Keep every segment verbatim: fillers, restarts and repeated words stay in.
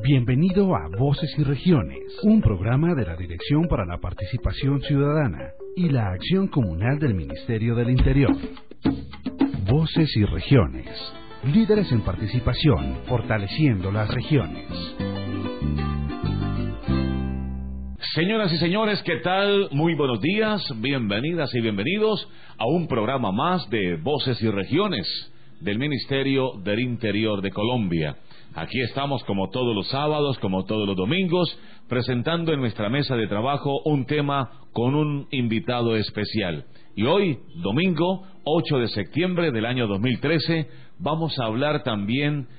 Bienvenido a Voces y Regiones, un programa de la Dirección para la Participación Ciudadana y la Acción Comunal del Ministerio del Interior. Voces y Regiones, líderes en participación, fortaleciendo las regiones. Señoras y señores, ¿qué tal? Muy buenos días, bienvenidas y bienvenidos a un programa más de Voces y Regiones del Ministerio del Interior de Colombia. Aquí estamos como todos los sábados, como todos los domingos, presentando en nuestra mesa de trabajo un tema con un invitado especial. Y hoy, domingo, ocho de septiembre del año dos mil trece, vamos a hablar también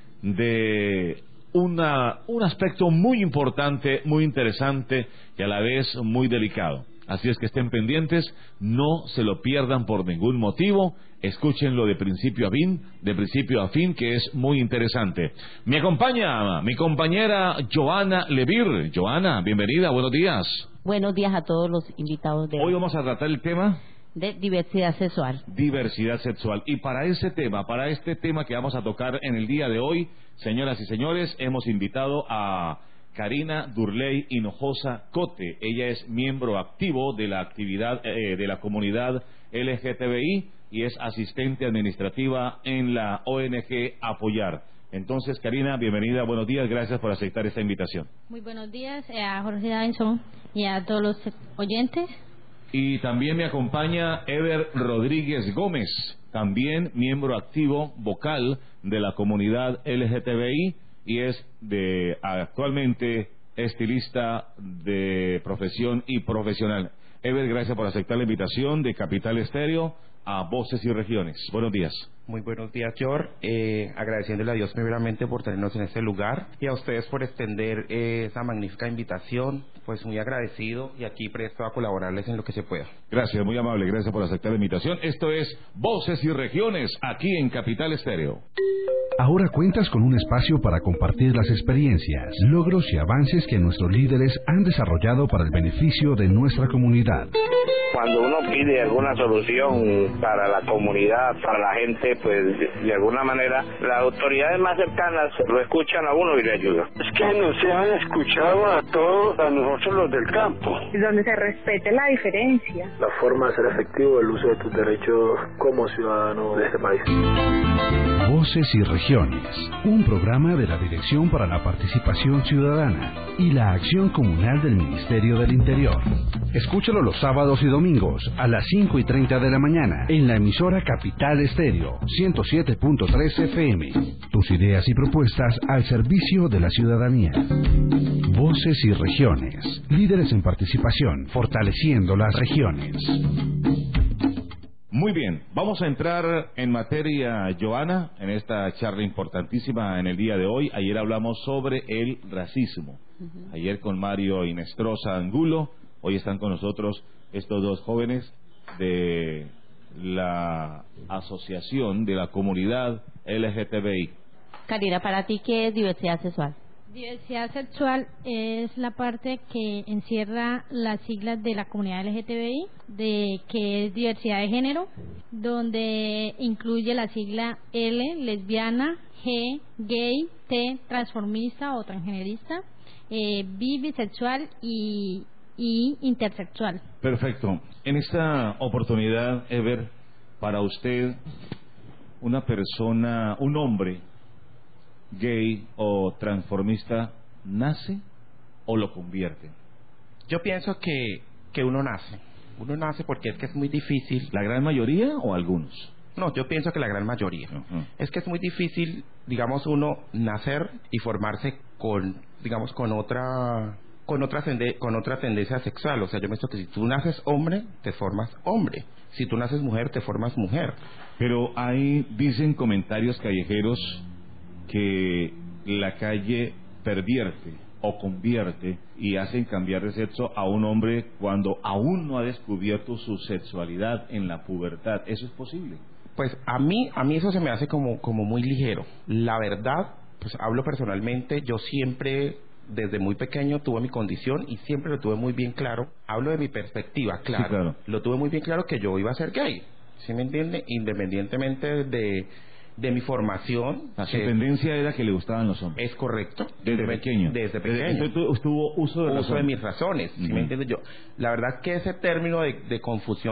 de una, un aspecto muy importante, muy interesante y a la vez muy delicado. Así es que estén pendientes, no se lo pierdan por ningún motivo, escúchenlo de principio a fin, de principio a fin, que es muy interesante. Me acompaña mi compañera Joana Levir. Joana, bienvenida, buenos días. Buenos días a todos los invitados de hoy. Hoy vamos a tratar el tema de diversidad sexual. Diversidad sexual. Y para ese tema, para este tema que vamos a tocar en el día de hoy, señoras y señores, hemos invitado a Karina Durley Hinojosa Cote. Ella es miembro activo de la actividad eh, de la comunidad L G T B I y es asistente administrativa en la O N G Apoyar. Entonces, Karina, bienvenida, buenos días, gracias por aceptar esta invitación. Muy buenos días a Jorge Davinson y a todos los oyentes. Y también me acompaña Ever Rodríguez Gómez, también miembro activo vocal de la comunidad L G T B I y es de actualmente estilista de profesión y profesional. Ever, gracias por aceptar la invitación de Capital Estéreo a Voces y Regiones. Buenos días. Muy buenos días, George. Eh, agradeciéndole a Dios primeramente por tenernos en este lugar y a ustedes por extender eh, esa magnífica invitación. Pues muy agradecido y aquí presto a colaborarles en lo que se pueda. Gracias, muy amable. Gracias por aceptar la invitación. Esto es Voces y Regiones, aquí en Capital Estéreo. Ahora cuentas con un espacio para compartir las experiencias, logros y avances que nuestros líderes han desarrollado para el beneficio de nuestra comunidad. Cuando uno pide alguna solución para la comunidad, para la gente, pues de alguna manera las autoridades más cercanas lo escuchan a uno y le ayudan. Es que nos han escuchado a todos, a nosotros los del campo. Donde se respete la diferencia. La forma de ser efectivo el uso de tus derechos como ciudadano de este país. Voces y Regiones, un programa de la Dirección para la Participación Ciudadana y la Acción Comunal del Ministerio del Interior. Escúchalo los sábados y domingos a las cinco y treinta de la mañana en la emisora Capital Estéreo ciento siete punto tres F M. Tus ideas y propuestas al servicio de la ciudadanía. Voces y Regiones, líderes en participación, fortaleciendo las regiones. Muy bien, vamos a entrar en materia, Joana, en esta charla importantísima en el día de hoy. Ayer hablamos sobre el racismo. Uh-huh. Ayer con Mario Inestrosa Angulo, hoy están con nosotros estos dos jóvenes de la asociación de la comunidad L G T B I. Karina, para ti, ¿qué es diversidad sexual? Diversidad sexual es la parte que encierra las siglas de la comunidad L G T B I, de que es diversidad de género, donde incluye la sigla L, lesbiana, G, gay, T, transformista o transgenerista, eh, bi, bisexual y, y intersexual. Perfecto. En esta oportunidad, Ever, para usted, una persona, un hombre gay o transformista, ¿nace o lo convierte? Yo pienso que, que uno nace. Uno nace porque es que es muy difícil. ¿La gran mayoría o algunos? No, yo pienso que la gran mayoría. Uh-huh. Es que es muy difícil, digamos, uno nacer y formarse con, digamos, con otra... Con otra, con otra tendencia sexual. O sea, yo pienso que si tú naces hombre, te formas hombre. Si tú naces mujer, te formas mujer. Pero hay, dicen comentarios callejeros que la calle pervierte o convierte y hacen cambiar de sexo a un hombre cuando aún no ha descubierto su sexualidad en la pubertad. ¿Eso es posible? Pues a mí, a mí eso se me hace como, como muy ligero. La verdad, pues hablo personalmente, yo siempre, desde muy pequeño, tuve mi condición y siempre lo tuve muy bien claro. Hablo de mi perspectiva, claro. Sí, claro. Lo tuve muy bien claro que yo iba a ser gay, ¿sí me entiende? Independientemente de de mi formación. La su que tendencia era que le gustaban los hombres. Es correcto. Desde pequeño. Desde pequeño. Entonces tú estuvo uso de uso razón. de mis razones, ¿sí uh-huh. me entiendes? Yo, la verdad que ese término de, de confusión,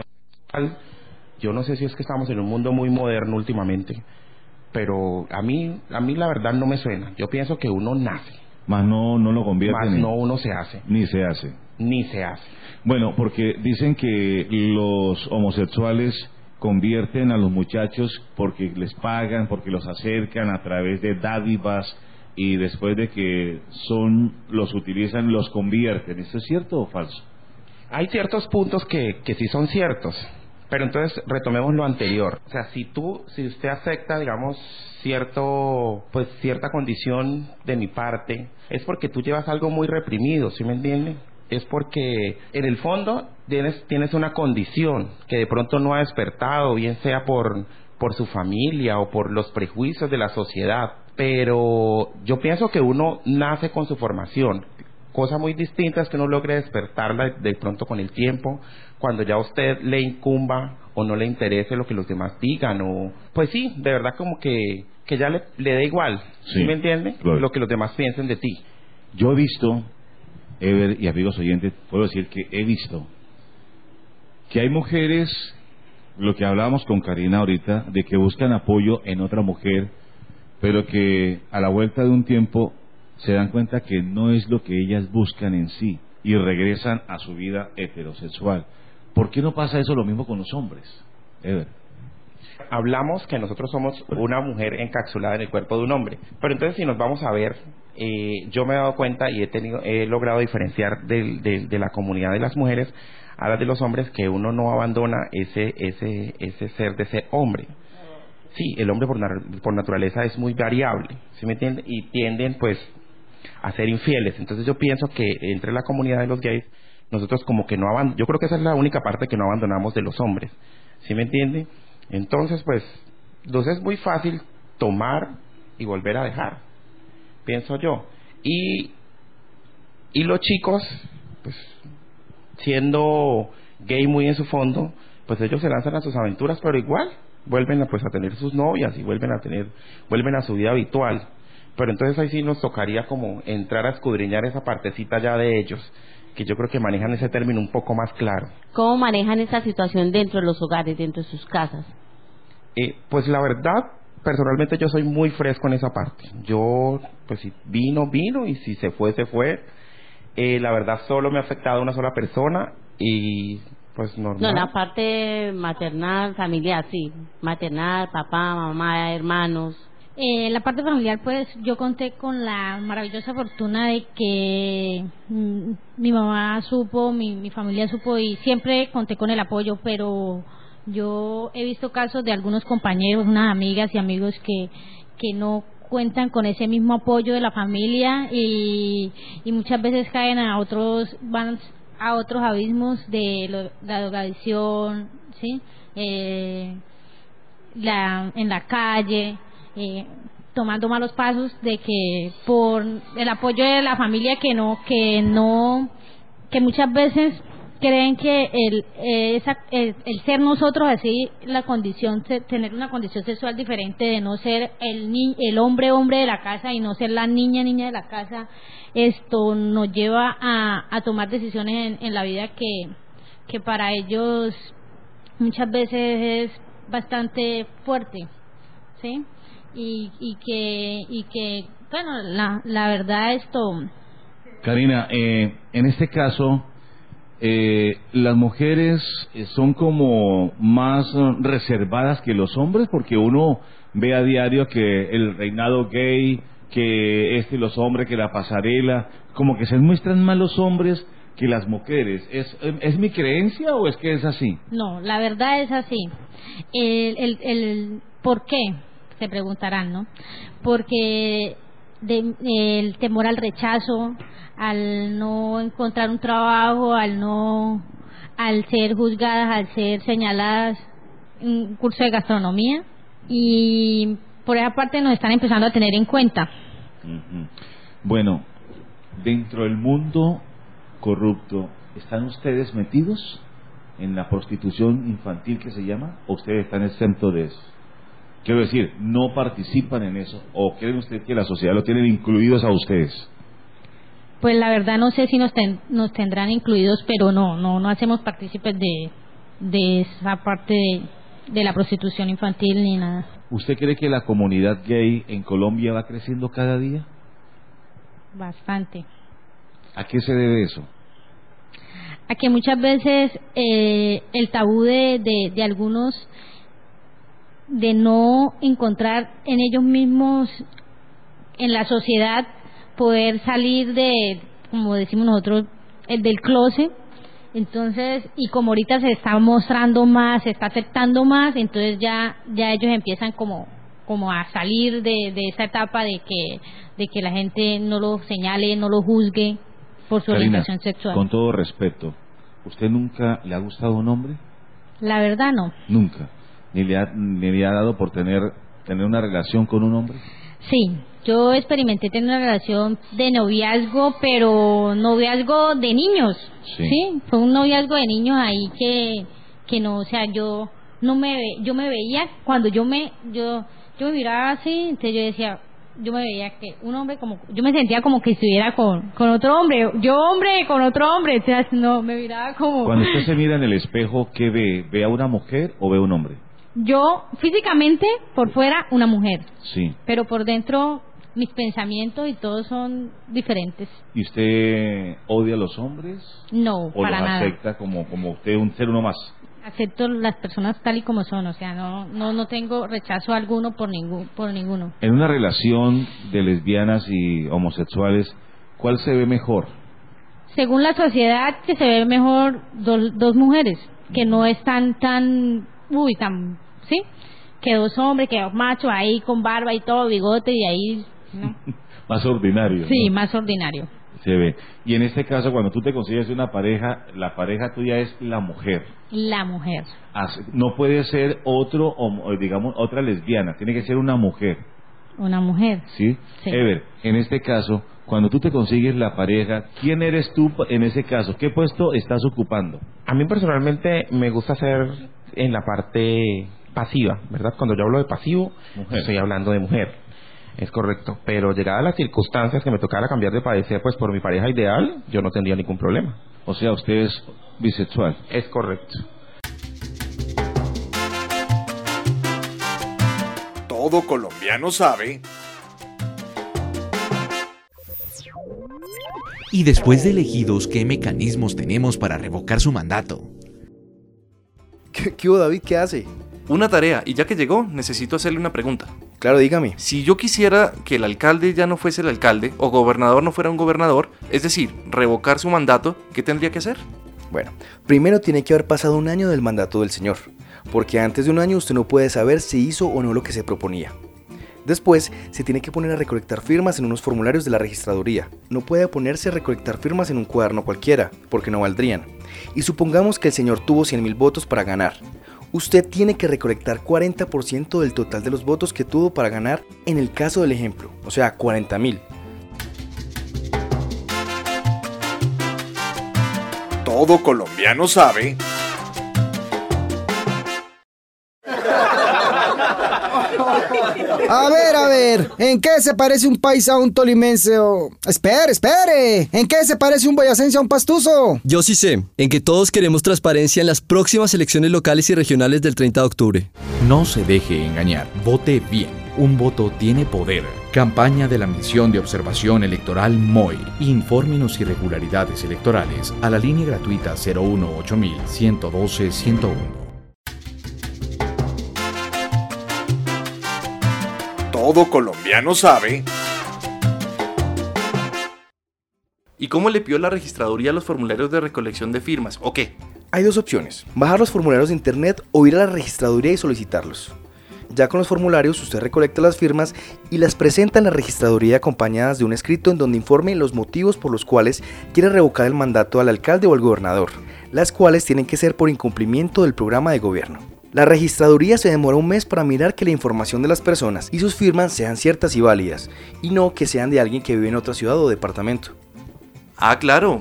yo no sé si es que estamos en un mundo muy moderno últimamente, pero a mí, a mí la verdad no me suena. Yo pienso que uno nace. Más no, no lo convierte. Más ni, no uno se hace. Ni se hace. Ni se hace. Bueno, porque dicen que los homosexuales convierten a los muchachos porque les pagan, porque los acercan a través de dádivas y después de que son los utilizan, los convierten. ¿Esto es cierto o falso? Hay ciertos puntos que, que sí son ciertos, pero entonces retomemos lo anterior. O sea, si tú, si usted acepta, digamos, cierto, pues cierta condición de mi parte, es porque tú llevas algo muy reprimido, ¿sí me entiende? Es porque en el fondo tienes, tienes una condición que de pronto no ha despertado, bien sea por, por su familia o por los prejuicios de la sociedad. Pero yo pienso que uno nace con su formación. Cosa muy distinta es que uno logre despertarla de pronto con el tiempo, cuando ya a usted le incumba o no le interese lo que los demás digan, o pues sí, de verdad como que, que ya le, le da igual, ¿sí, ¿sí me entiende? Claro. Lo que los demás piensen de ti. Yo he visto, Ever y amigos oyentes, puedo decir que he visto que hay mujeres, lo que hablábamos con Karina ahorita, de que buscan apoyo en otra mujer, pero que a la vuelta de un tiempo se dan cuenta que no es lo que ellas buscan en sí y regresan a su vida heterosexual. ¿Por qué no pasa eso lo mismo con los hombres, Ever? Hablamos que nosotros somos una mujer encapsulada en el cuerpo de un hombre, pero entonces si nos vamos a ver, eh, yo me he dado cuenta y he tenido, he logrado diferenciar de, de, de la comunidad de las mujeres a las de los hombres, que uno no abandona ese ese ese ser de ser hombre. Sí, el hombre por, por naturaleza es muy variable, ¿sí me entiende? Y tienden pues a ser infieles. Entonces yo pienso que entre la comunidad de los gays, nosotros como que no abandonamos, yo creo que esa es la única parte que no abandonamos de los hombres, ¿sí me entiende? Entonces pues, entonces es muy fácil tomar y volver a dejar, pienso yo. Y, y los chicos, pues siendo gay muy en su fondo, pues ellos se lanzan a sus aventuras, pero igual vuelven a, pues a tener sus novias y vuelven a tener, vuelven a su vida habitual. Pero entonces ahí sí nos tocaría como entrar a escudriñar esa partecita ya de ellos, que yo creo que manejan ese término un poco más claro. ¿Cómo manejan esa situación dentro de los hogares, dentro de sus casas? Eh, pues la verdad, personalmente yo soy muy fresco en esa parte. Yo, pues si vino, vino, y si se fue, se fue. Eh, la verdad solo me ha afectado a una sola persona y pues normal. No, la parte maternal, familiar, sí. Maternal, papá, mamá, hermanos. Eh, la parte familiar, pues yo conté con la maravillosa fortuna de que mm, mi mamá supo, mi, mi familia supo, y siempre conté con el apoyo, pero yo he visto casos de algunos compañeros, unas amigas y amigos que, que no cuentan con ese mismo apoyo de la familia y, y muchas veces caen a otros, van a otros abismos de lo, la drogadicción, ¿sí? Eh, la, en la calle. Eh, tomando malos pasos, de que por el apoyo de la familia que no que no que muchas veces creen que el eh, esa, el, el ser nosotros así, la condición, tener una condición sexual diferente, de no ser el ni, el hombre hombre de la casa y no ser la niña niña de la casa, esto nos lleva a, a tomar decisiones en, en la vida que que para ellos muchas veces es bastante fuerte, ¿sí? Y, y que y que bueno, la, la verdad esto. Karina, eh, en este caso eh, las mujeres son como más reservadas que los hombres, porque uno ve a diario que el reinado gay, que este los hombres, que la pasarela, como que se muestran más los hombres que las mujeres. ¿Es, es mi creencia o es que es así? No, la verdad es así. El, el, el ¿por qué? Se preguntarán, ¿no? Porque de, el temor al rechazo, al no encontrar un trabajo, al no, al ser juzgadas, al ser señaladas, un curso de gastronomía, y por esa parte nos están empezando a tener en cuenta. Uh-huh. Bueno, dentro del mundo corrupto, ¿están ustedes metidos en la prostitución infantil que se llama, o ustedes están exentos de eso? Quiero decir, ¿no participan en eso? ¿O creen ustedes que la sociedad lo tienen incluidos a ustedes? Pues la verdad no sé si nos, ten, nos tendrán incluidos, pero no, no, no hacemos partícipes de, de esa parte de, de la prostitución infantil ni nada. ¿Usted cree que la comunidad gay en Colombia va creciendo cada día? Bastante. ¿A qué se debe eso? A que muchas veces eh, el tabú de, de, de algunos de no encontrar en ellos mismos, en la sociedad, poder salir de, como decimos nosotros, el del closet. Entonces, y como ahorita se está mostrando más, se está aceptando más, entonces ya ya ellos empiezan como como a salir de, de esa etapa de que de que la gente no lo señale, no lo juzgue por su Karina, orientación sexual. Con todo respeto, ¿usted nunca le ha gustado un hombre? La verdad no. Nunca. Ni le ha ni le ha dado por tener tener una relación con un hombre. Sí, yo experimenté tener una relación de noviazgo, pero noviazgo de niños. Sí. Sí, fue un noviazgo de niños ahí que que no, o sea, yo no me yo me veía cuando yo me yo yo me miraba así, entonces yo decía, yo me veía que un hombre como, yo me sentía como que estuviera con con otro hombre, yo hombre con otro hombre, entonces no, me miraba como... Cuando usted se mira en el espejo, ¿qué ve? ¿Ve a una mujer o ve a un hombre? Yo físicamente por fuera una mujer, sí, pero por dentro mis pensamientos y todos son diferentes. ¿Y usted odia a los hombres? No, ¿O para los nada. acepta como como usted un ser uno más? Acepto las personas tal y como son, o sea, no no no tengo rechazo alguno por ningún por ninguno. En una relación de lesbianas y homosexuales, ¿cuál se ve mejor? Según la sociedad, que se ve mejor dos, dos mujeres, que no están tan, uy, tan, ¿sí? Que dos hombres, que dos machos ahí con barba y todo, bigote y ahí, ¿no? Más ordinario. Sí, ¿no? más ordinario. Se ve. Y en este caso, cuando tú te consigues una pareja, la pareja tuya es la mujer. La mujer. No puede ser otro, o digamos, otra lesbiana, tiene que ser una mujer. Una mujer. ¿Sí? Sí. Ever, en este caso, cuando tú te consigues la pareja, ¿quién eres tú en ese caso? ¿Qué puesto estás ocupando? A mí personalmente me gusta ser en la parte pasiva, ¿verdad? Cuando yo hablo de pasivo, mujer. Estoy hablando de mujer. Es correcto, pero llegadas las circunstancias que me tocara cambiar de parecer, pues por mi pareja ideal, yo no tendría ningún problema. O sea, usted es bisexual. Es correcto. Todo colombiano sabe. Y después de elegidos, ¿qué mecanismos tenemos para revocar su mandato? ¿Qué, qué hubo, David? ¿Qué hace? Una tarea, y ya que llegó, necesito hacerle una pregunta. Claro, dígame. Si yo quisiera que el alcalde ya no fuese el alcalde, o gobernador no fuera un gobernador, es decir, revocar su mandato, ¿qué tendría que hacer? Bueno, primero tiene que haber pasado un año del mandato del señor, porque antes de un año usted no puede saber si hizo o no lo que se proponía. Después, se tiene que poner a recolectar firmas en unos formularios de la registraduría. No puede ponerse a recolectar firmas en un cuaderno cualquiera, porque no valdrían. Y supongamos que el señor tuvo cien mil votos para ganar. Usted tiene que recolectar cuarenta por ciento del total de los votos que tuvo para ganar en el caso del ejemplo, o sea, cuarenta mil. Todo colombiano sabe. A ver, a ver, ¿en qué se parece un paisa a un tolimense o...? Espere, espere, ¿en qué se parece un boyacense a un pastuso? Yo sí sé, en que todos queremos transparencia en las próximas elecciones locales y regionales del treinta de octubre. No se deje engañar, vote bien, un voto tiene poder. Campaña de la Misión de Observación Electoral M O E. Infórmenos irregularidades electorales a la línea gratuita cero uno ocho mil ciento doce ciento uno. Todo colombiano sabe. ¿Y cómo le pidió la registraduría los formularios de recolección de firmas? ¿O qué? Hay dos opciones, bajar los formularios de internet o ir a la registraduría y solicitarlos. Ya con los formularios usted recolecta las firmas y las presenta en la registraduría acompañadas de un escrito en donde informe los motivos por los cuales quiere revocar el mandato al alcalde o al gobernador, las cuales tienen que ser por incumplimiento del programa de gobierno. La registraduría se demora un mes para mirar que la información de las personas y sus firmas sean ciertas y válidas, y no que sean de alguien que vive en otra ciudad o departamento. Ah, claro.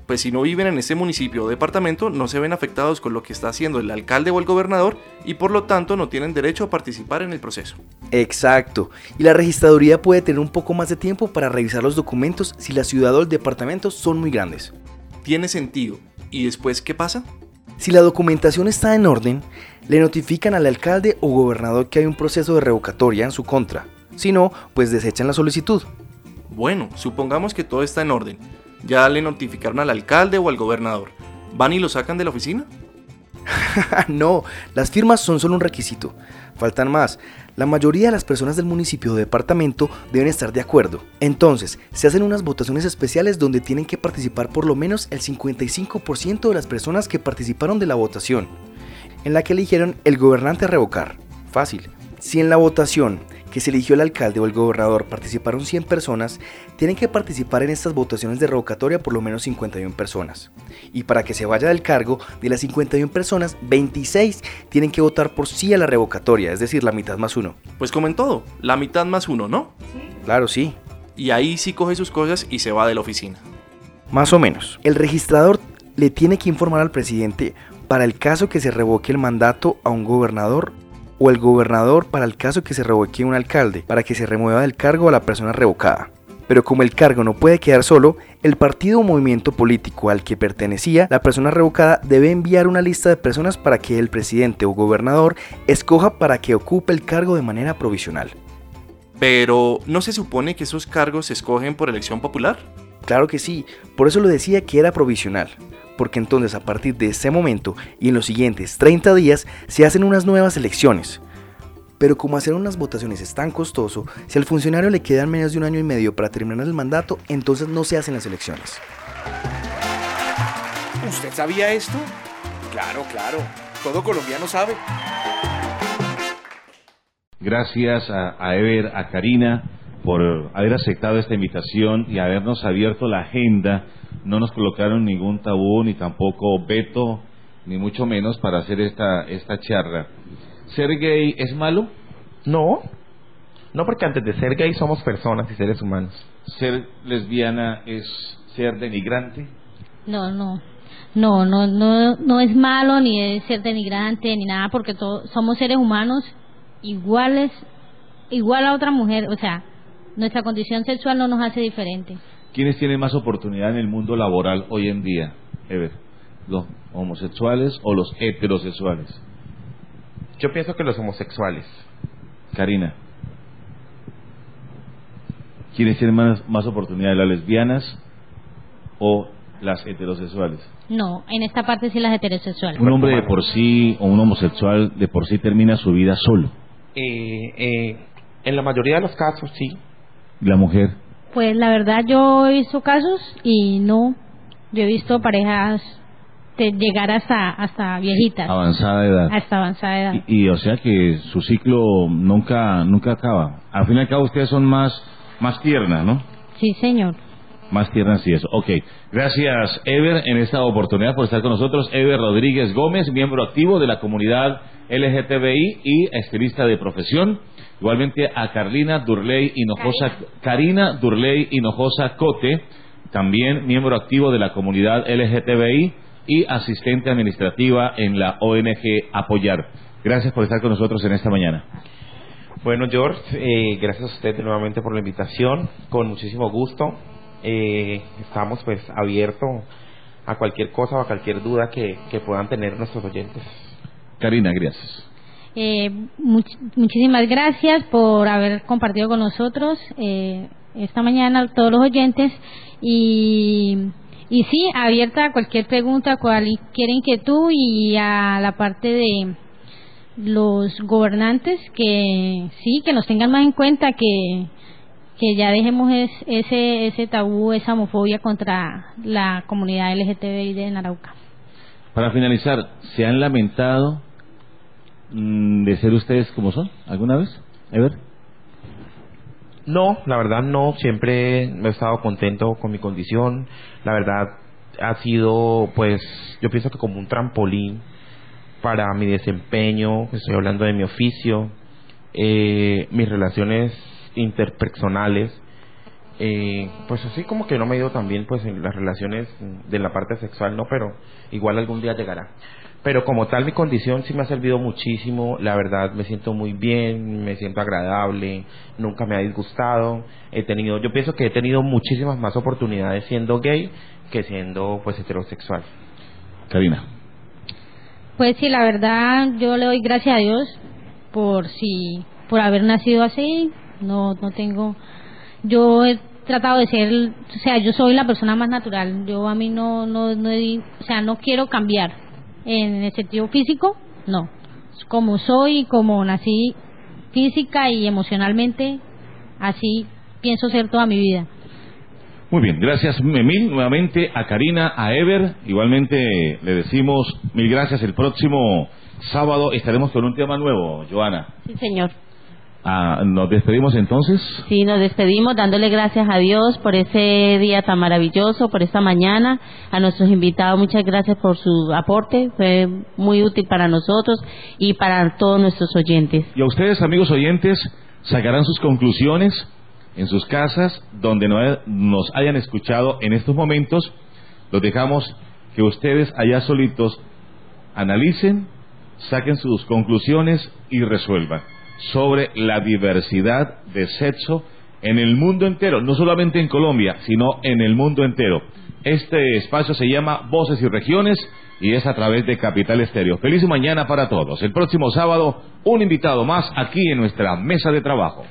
pues si no viven en ese municipio o departamento, no se ven afectados con lo que está haciendo el alcalde o el gobernador y por lo tanto no tienen derecho a participar en el proceso. Exacto, y la registraduría puede tener un poco más de tiempo para revisar los documentos si la ciudad o el departamento son muy grandes. Tiene sentido. ¿Y después qué pasa? Si la documentación está en orden, le notifican al alcalde o gobernador que hay un proceso de revocatoria en su contra. Si no, pues desechan la solicitud. Bueno, supongamos que todo está en orden. Ya le notificaron al alcalde o al gobernador. ¿Van y lo sacan de la oficina? No, las firmas son solo un requisito. Faltan más. La mayoría de las personas del municipio o departamento deben estar de acuerdo. Entonces, se hacen unas votaciones especiales donde tienen que participar por lo menos el cincuenta y cinco por ciento de las personas que participaron de la votación, en la que eligieron el gobernante a revocar. Fácil. Si en la votación que se eligió el alcalde o el gobernador participaron cien personas, tienen que participar en estas votaciones de revocatoria por lo menos cincuenta y una personas. Y para que se vaya del cargo, de las cincuenta y una personas, veintiséis tienen que votar por sí a la revocatoria, es decir, la mitad más uno. Pues como en todo, la mitad más uno, ¿no? Claro, sí. Y ahí sí coge sus cosas y se va de la oficina. Más o menos. El registrador le tiene que informar al presidente para el caso que se revoque el mandato a un gobernador, o el gobernador para el caso que se revoque un alcalde, para que se remueva del cargo a la persona revocada. Pero como el cargo no puede quedar solo, el partido o movimiento político al que pertenecía la persona revocada debe enviar una lista de personas para que el presidente o gobernador escoja para que ocupe el cargo de manera provisional. Pero, ¿no se supone que esos cargos se escogen por elección popular? Claro que sí, por eso lo decía que era provisional. Porque entonces a partir de ese momento y en los siguientes treinta días se hacen unas nuevas elecciones. Pero como hacer unas votaciones es tan costoso, si al funcionario le quedan menos de un año y medio para terminar el mandato, entonces no se hacen las elecciones. ¿Usted sabía esto? Claro, claro. Todo colombiano sabe. Gracias a, a Ever, a Karina, por haber aceptado esta invitación y habernos abierto la agenda. No nos colocaron ningún tabú, ni tampoco veto, ni mucho menos para hacer esta, esta charla. ¿Ser gay es malo? No, no, porque antes de ser gay somos personas y seres humanos. ¿Ser lesbiana es ser denigrante? No, no, no, no, no, no es malo ni es ser denigrante ni nada, porque todos somos seres humanos iguales, igual a otra mujer, o sea, nuestra condición sexual no nos hace diferente. ¿Quiénes tienen más oportunidad en el mundo laboral hoy en día, Ever? ¿Los homosexuales o los heterosexuales? Yo pienso que los homosexuales. Karina, ¿quiénes tienen más, más oportunidad, las lesbianas o las heterosexuales? No, en esta parte sí las heterosexuales. ¿Un hombre de por sí o un homosexual de por sí termina su vida solo? Eh, eh, en la mayoría de los casos sí. ¿Y la mujer? Pues la verdad yo he visto casos y no, yo he visto parejas de llegar hasta hasta viejitas. Avanzada edad. Hasta avanzada edad. Y, y o sea que su ciclo nunca nunca acaba. Al fin y al cabo ustedes son más más tiernas, ¿no? Sí, señor. Más tiernas y eso. Ok. Gracias, Ever, en esta oportunidad por estar con nosotros. Ever Rodríguez Gómez, miembro activo de la comunidad L G T B I y estilista de profesión. Igualmente a Carlina Durley Hinojosa, Karina. Karina Durley Hinojosa Cote, también miembro activo de la comunidad L G T B I y asistente administrativa en la O N G Apoyar. Gracias por estar con nosotros en esta mañana. Bueno, George, eh, gracias a usted nuevamente por la invitación, con muchísimo gusto. Eh, estamos pues abiertos a cualquier cosa o a cualquier duda que, que puedan tener nuestros oyentes. Karina, gracias. Eh, much- muchísimas gracias por haber compartido con nosotros eh, esta mañana todos los oyentes y, y sí, abierta a cualquier pregunta, cualquier inquietud y a la parte de los gobernantes que sí, que nos tengan más en cuenta, que que ya dejemos es, ese ese tabú, esa homofobia contra la comunidad L G T B I de Arauca. Para finalizar, ¿se han lamentado de ser ustedes como son alguna vez, Ever? No, la verdad no, siempre he estado contento con mi condición. La verdad ha sido, pues, yo pienso que como un trampolín para mi desempeño. Estoy hablando de mi oficio, eh, mis relaciones interpersonales, Eh, pues así como que no me he ido tan bien pues en las relaciones de la parte sexual, no, pero igual algún día llegará. Pero como tal mi condición sí me ha servido muchísimo, la verdad me siento muy bien, me siento agradable, nunca me ha disgustado, he tenido, yo pienso que he tenido muchísimas más oportunidades siendo gay que siendo pues heterosexual. Karina. Pues sí, la verdad yo le doy gracias a Dios por si por haber nacido así, no no tengo, yo he tratado de ser, o sea, yo soy la persona más natural, yo a mí no no no, o sea, no quiero cambiar. En el sentido físico, no. Como soy, como nací física y emocionalmente, así pienso ser toda mi vida. Muy bien, gracias mil nuevamente a Karina, a Ever. Igualmente le decimos mil gracias. El próximo sábado estaremos con un tema nuevo, Joana. Sí, señor. Ah, ¿nos despedimos entonces? Sí, nos despedimos dándole gracias a Dios por ese día tan maravilloso, por esta mañana. A nuestros invitados, muchas gracias por su aporte, fue muy útil para nosotros y para todos nuestros oyentes. Y a ustedes, amigos oyentes, sacarán sus conclusiones en sus casas, donde no nos hayan escuchado en estos momentos. Los dejamos que ustedes allá solitos analicen, saquen sus conclusiones y resuelvan sobre la diversidad de sexo en el mundo entero, no solamente en Colombia, sino en el mundo entero. Este espacio se llama Voces y Regiones y es a través de Capital Estéreo. Feliz mañana para todos. El próximo sábado, un invitado más aquí en nuestra mesa de trabajo.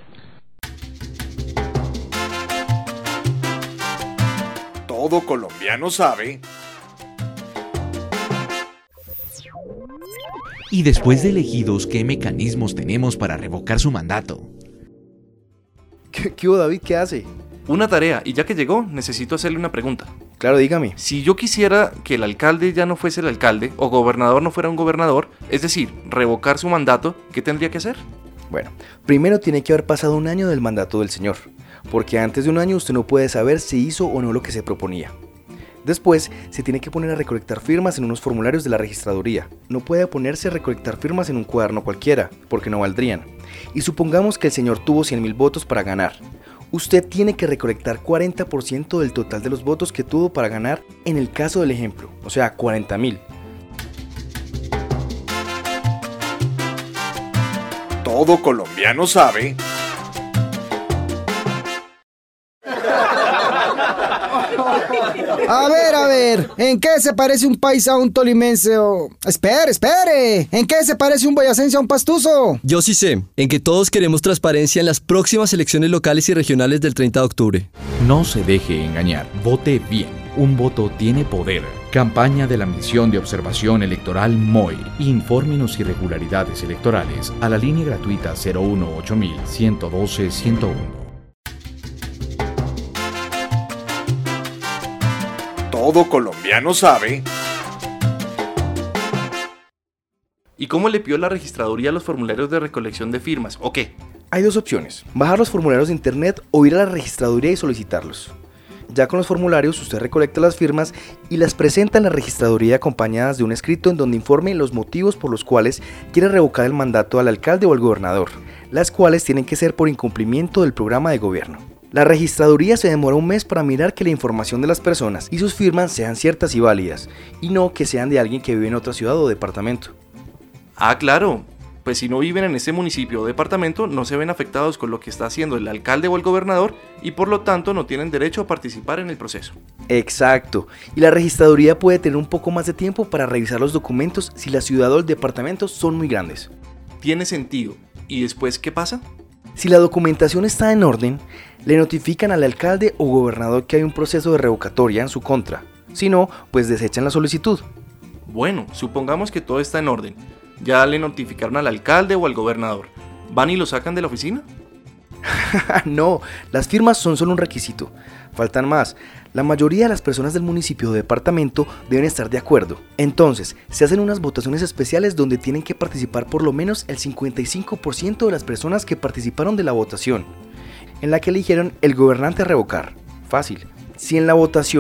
Todo colombiano sabe. Y después de elegidos, ¿qué mecanismos tenemos para revocar su mandato? ¿Qué, qué hubo, David? ¿Qué hace? Una tarea, y ya que llegó, necesito hacerle una pregunta. Claro, dígame. Si yo quisiera que el alcalde ya no fuese el alcalde, o gobernador no fuera un gobernador, es decir, revocar su mandato, ¿qué tendría que hacer? Bueno, primero tiene que haber pasado un año del mandato del señor, porque antes de un año usted no puede saber si hizo o no lo que se proponía. Después, se tiene que poner a recolectar firmas en unos formularios de la registraduría. No puede ponerse a recolectar firmas en un cuaderno cualquiera, porque no valdrían. Y supongamos que el señor tuvo cien mil votos para ganar. Usted tiene que recolectar cuarenta por ciento del total de los votos que tuvo para ganar en el caso del ejemplo, o sea, cuarenta mil. Todo colombiano sabe. A ver, a ver, ¿en qué se parece un paisa a un tolimense o...? Espere, espere, ¿en qué se parece un boyacense a un pastuso? Yo sí sé, en que todos queremos transparencia en las próximas elecciones locales y regionales del treinta de octubre. No se deje engañar, vote bien. Un voto tiene poder. Campaña de la Misión de Observación Electoral M O E. Infórmenos irregularidades electorales a la línea gratuita cero uno ocho mil ciento doce ciento uno. Todo colombiano sabe. ¿Y cómo le pidió la registraduría los formularios de recolección de firmas? ¿O qué? Hay dos opciones, bajar los formularios de internet o ir a la registraduría y solicitarlos. Ya con los formularios usted recolecta las firmas y las presenta en la registraduría acompañadas de un escrito en donde informe los motivos por los cuales quiere revocar el mandato al alcalde o al gobernador, las cuales tienen que ser por incumplimiento del programa de gobierno. La registraduría se demora un mes para mirar que la información de las personas y sus firmas sean ciertas y válidas, y no que sean de alguien que vive en otra ciudad o departamento. Ah, claro. Pues si no viven en ese municipio o departamento, no se ven afectados con lo que está haciendo el alcalde o el gobernador y por lo tanto no tienen derecho a participar en el proceso. Exacto. Y la registraduría puede tener un poco más de tiempo para revisar los documentos si la ciudad o el departamento son muy grandes. Tiene sentido. ¿Y después qué pasa? Si la documentación está en orden, le notifican al alcalde o gobernador que hay un proceso de revocatoria en su contra. Si no, pues desechan la solicitud. Bueno, supongamos que todo está en orden. Ya le notificaron al alcalde o al gobernador. ¿Van y lo sacan de la oficina? No, las firmas son solo un requisito. Faltan más. La mayoría de las personas del municipio o departamento deben estar de acuerdo. Entonces, se hacen unas votaciones especiales donde tienen que participar por lo menos el cincuenta y cinco por ciento de las personas que participaron de la votación, en la que eligieron el gobernante a revocar. Fácil. Si en la votación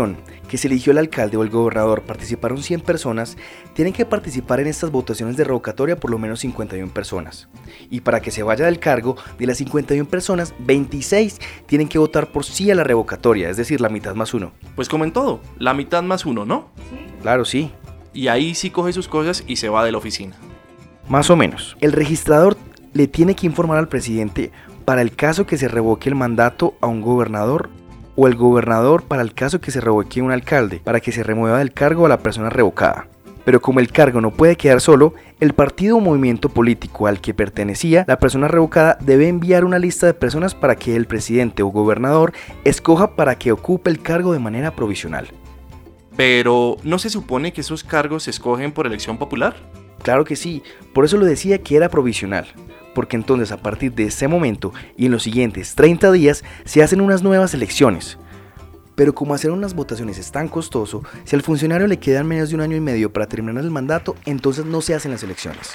que se eligió el alcalde o el gobernador participaron cien personas, tienen que participar en estas votaciones de revocatoria por lo menos cincuenta y una personas. Y para que se vaya del cargo, de las cincuenta y una personas, veintiséis tienen que votar por sí a la revocatoria, es decir, la mitad más uno. Pues como en todo, la mitad más uno, ¿no? Claro, sí. Y ahí sí coge sus cosas y se va de la oficina. Más o menos. El registrador le tiene que informar al presidente para el caso que se revoque el mandato a un gobernador, o el gobernador para el caso que se revoque un alcalde, para que se remueva del cargo a la persona revocada. Pero como el cargo no puede quedar solo, el partido o movimiento político al que pertenecía la persona revocada debe enviar una lista de personas para que el presidente o gobernador escoja para que ocupe el cargo de manera provisional. Pero, ¿no se supone que esos cargos se escogen por elección popular? Claro que sí, por eso lo decía que era provisional. Porque entonces a partir de ese momento y en los siguientes treinta días se hacen unas nuevas elecciones. Pero como hacer unas votaciones es tan costoso, si al funcionario le quedan menos de un año y medio para terminar el mandato, entonces no se hacen las elecciones.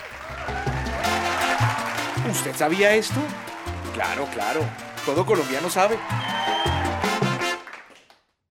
¿Usted sabía esto? Claro, claro. Todo colombiano sabe.